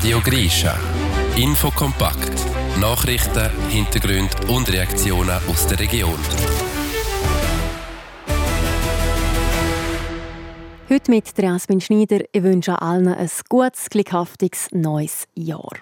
Radio Grischa. Infokompakt. Nachrichten, Hintergründe und Reaktionen aus der Region. Heute mit Jasmin Schneider. Ich wünsche allen ein gutes, glückhaftiges neues Jahr.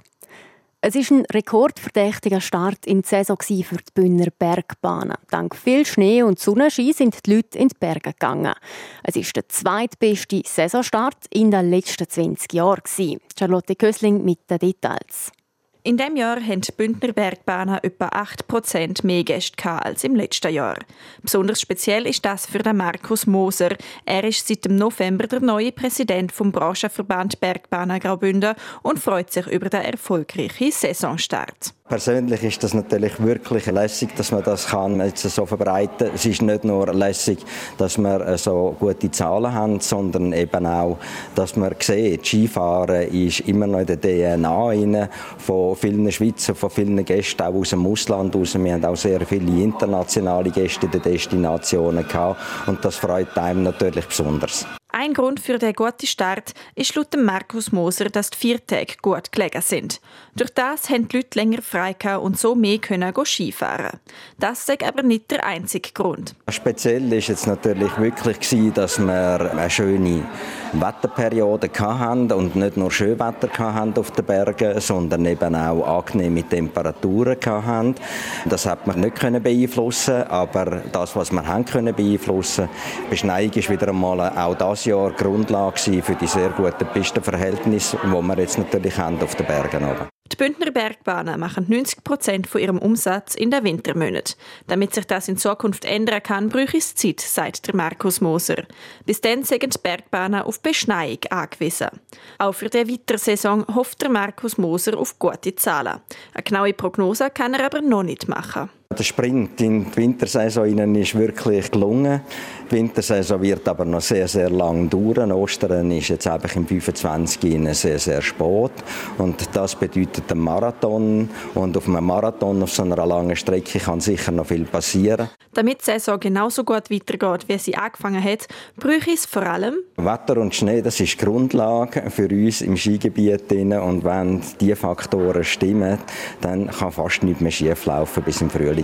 Es war ein rekordverdächtiger Start in die Saison für die Bündner Bergbahnen. Dank viel Schnee und Sonnenschein sind die Leute in die Berge gegangen. Es war der zweitbeste Saisonstart in den letzten 20 Jahren. Charlotte Kösling mit den Details. In diesem Jahr hatten die Bündner Bergbahnen etwa 8% mehr Gäste als im letzten Jahr. Besonders speziell ist das für den Markus Moser. Er ist seit dem November der neue Präsident vom Branchenverband Bergbahnen Graubünden und freut sich über den erfolgreichen Saisonstart. Persönlich ist das natürlich wirklich lässig, dass man das jetzt so verbreiten kann. Es ist nicht nur lässig, dass wir so gute Zahlen haben, sondern eben auch, dass man sieht, Skifahren ist immer noch in der DNA von vielen Schweizer, von vielen Gästen, auch aus dem Ausland raus. Wir haben auch sehr viele internationale Gäste in den Destinationen gehabt und das freut einem natürlich besonders. Ein Grund für den guten Start ist laut Markus Moser, dass die 4 Tage gut gelegen sind. Durch das haben die Leute länger frei und so mehr können Skifahren. Das ist aber nicht der einzige Grund. Speziell war jetzt natürlich wirklich, dass wir eine schöne Wetterperiode hatten und nicht nur Schönwetter hatten auf den Bergen, sondern eben auch angenehme Temperaturen hatten. Das hat man nicht beeinflussen, aber das, was wir haben beeinflussen, Beschneiung ist wieder einmal auch das Jahr Grundlage für die sehr guten Pistenverhältnisse, die wir jetzt natürlich haben auf den Bergen oben. Die Bündner Bergbahnen machen 90% von ihrem Umsatz in den Wintermonaten. Damit sich das in Zukunft ändern kann, bräuchte es Zeit, sagt der Markus Moser. Bis dann sind die Bergbahnen auf Beschneiung angewiesen. Auch für die Wintersaison hofft der Markus Moser auf gute Zahlen. Eine genaue Prognose kann er aber noch nicht machen. Der Sprint in die Wintersaison ist wirklich gelungen. Die Wintersaison wird aber noch sehr, sehr lang dauern. Ostern ist jetzt einfach im 25. sehr, sehr spät. Und das bedeutet einen Marathon. Und auf einem Marathon, auf so einer langen Strecke, kann sicher noch viel passieren. Damit die Saison genauso gut weitergeht, wie sie angefangen hat, bräuchte es vor allem Wetter und Schnee, das ist die Grundlage für uns im Skigebiet. Und wenn diese Faktoren stimmen, dann kann fast nichts mehr schief laufen bis im Frühling.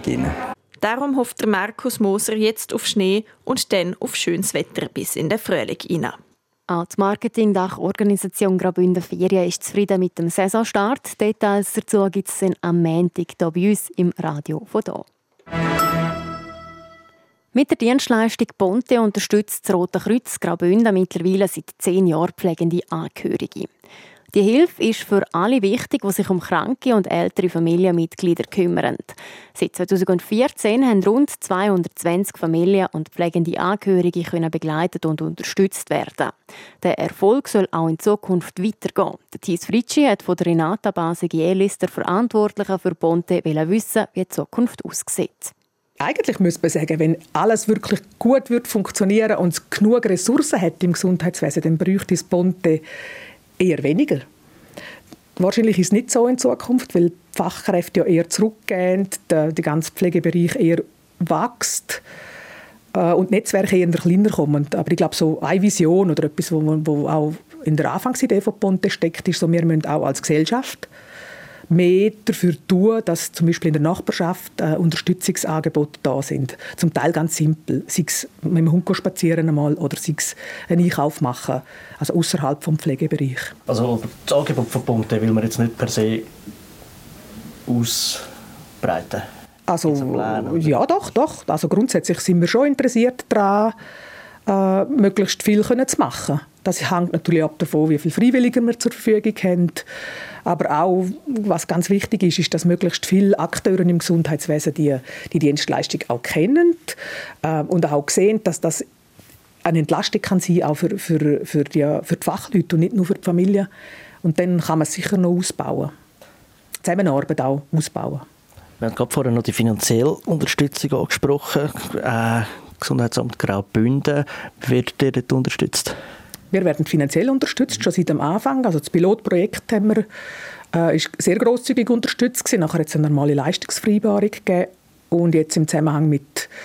Darum hofft der Markus Moser jetzt auf Schnee und dann auf schönes Wetter bis in den Frühling hinein. Auch die Marketing-Dachorganisation Graubünden Ferien ist zufrieden mit dem Saisonstart. Details dazu gibt es am Montag hier bei uns im Radio von hier. Mit der Dienstleistung Ponte unterstützt das Rote Kreuz Graubünden mittlerweile seit 10 Jahren pflegende Angehörige. Die Hilfe ist für alle wichtig, die sich um kranke und ältere Familienmitglieder kümmern. Seit 2014 haben rund 220 Familien und pflegende Angehörige begleitet und unterstützt werden. Der Erfolg soll auch in Zukunft weitergehen. Thies Fritschi hat von Renata Basegielis, der Verantwortlichen für Ponte, wissen, wie die Zukunft aussieht. Eigentlich müsste man sagen, wenn alles wirklich gut wird funktionieren und es genug Ressourcen hat im Gesundheitswesen, dann bräuchte es Ponte eher weniger. Wahrscheinlich ist es nicht so in Zukunft, weil die Fachkräfte ja eher zurückgehen, der ganze Pflegebereich eher wächst und die Netzwerke eher kleiner kommen. Aber ich glaube, so eine Vision oder etwas, wo auch in der Anfangsidee von Ponte steckt, ist so, wir müssen auch als Gesellschaft mehr dafür tun, dass zum Beispiel in der Nachbarschaft Unterstützungsangebote da sind. Zum Teil ganz simpel. Sei es mit dem Hund spazieren einmal oder sei es einen Einkauf machen, also außerhalb vom Pflegebereich. Also das Angebot von Ponte will man jetzt nicht per se ausbreiten? Also, ja, doch. Also grundsätzlich sind wir schon interessiert daran, möglichst viel zu machen. Das hängt natürlich ab davon, wie viel Freiwillige wir zur Verfügung haben. Aber auch, was ganz wichtig ist, ist, dass möglichst viele Akteure im Gesundheitswesen die Dienstleistung auch kennen und auch sehen, dass das eine Entlastung kann sein, auch für die Fachleute und nicht nur für die Familie. Und dann kann man es sicher noch ausbauen. Zusammenarbeit auch ausbauen. Wir haben gerade vorhin noch die finanzielle Unterstützung angesprochen. Gesundheitsamt Graubünden. Wie wird ihr dort unterstützt? Wir werden finanziell unterstützt, schon seit dem Anfang. Also das Pilotprojekt haben wir, ist sehr grosszügig unterstützt gewesen. Nachher hat es eine normale Leistungsvereinbarung gegeben. Und jetzt im Zusammenhang mit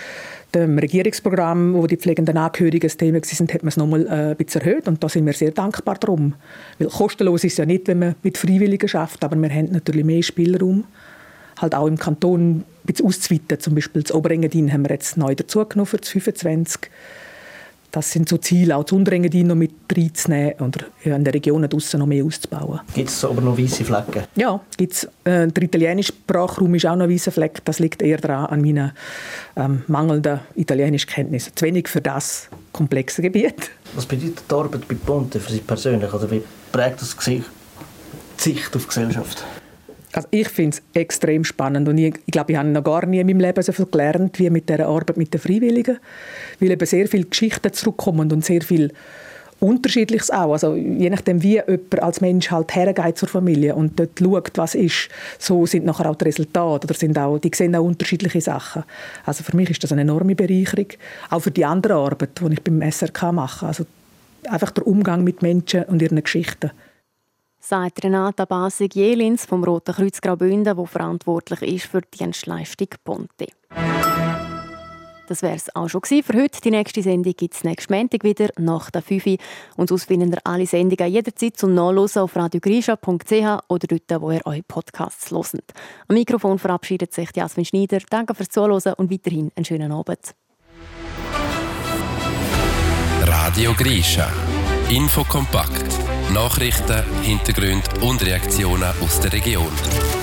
dem Regierungsprogramm, wo die pflegenden Angehörigen das Thema waren, hat man es nochmal ein bisschen erhöht. Und da sind wir sehr dankbar drum. Weil kostenlos ist es ja nicht, wenn man mit Freiwilligen schafft, aber wir haben natürlich mehr Spielraum, halt auch im Kanton ein bisschen auszuweiten. Zum Beispiel das Oberengadin haben wir jetzt neu dazugenommen für das 25. Das sind so Ziele, auch das Unterengadin noch mit reinzunehmen oder in den Regionen draussen noch mehr auszubauen. Gibt es aber noch weisse Flecken? Ja, gibt's. Der italienische Sprachraum ist auch noch ein weisser Fleck. Das liegt eher daran an meinen mangelnden Italienischkenntnissen. Zu wenig für das komplexe Gebiet. Was bedeutet die Arbeit bei Ponte für Sie persönlich? Oder wie prägt das die Sicht auf die Gesellschaft? Also ich finde es extrem spannend und ich glaube, ich habe noch gar nie in meinem Leben so viel gelernt wie mit dieser Arbeit mit den Freiwilligen, weil eben sehr viele Geschichten zurückkommen und sehr viel Unterschiedliches auch. Also je nachdem, wie jemand als Mensch halt hergeht zur Familie und dort schaut, was ist, so sind nachher auch die Resultate oder sind auch, die sehen auch unterschiedliche Sachen. Also für mich ist das eine enorme Bereicherung, auch für die andere Arbeit, die ich beim SRK mache. Also einfach der Umgang mit Menschen und ihren Geschichten. Sagt Renata Basig-Jelins vom Roten Kreuz Graubünden, der verantwortlich ist für die Dienstleistung Ponte. Das wäre es auch schon für heute. Die nächste Sendung gibt es nächsten Montag wieder, nach der 5 Uhr. Und sonst findet ihr alle Sendungen jederzeit zum Nachhören auf radiogrisha.ch oder dort, wo ihr eure Podcasts hört. Am Mikrofon verabschiedet sich Jasmin Schneider. Danke fürs Zuhören und weiterhin einen schönen Abend. Radio Grisha. Infokompakt. Nachrichten, Hintergründe und Reaktionen aus der Region.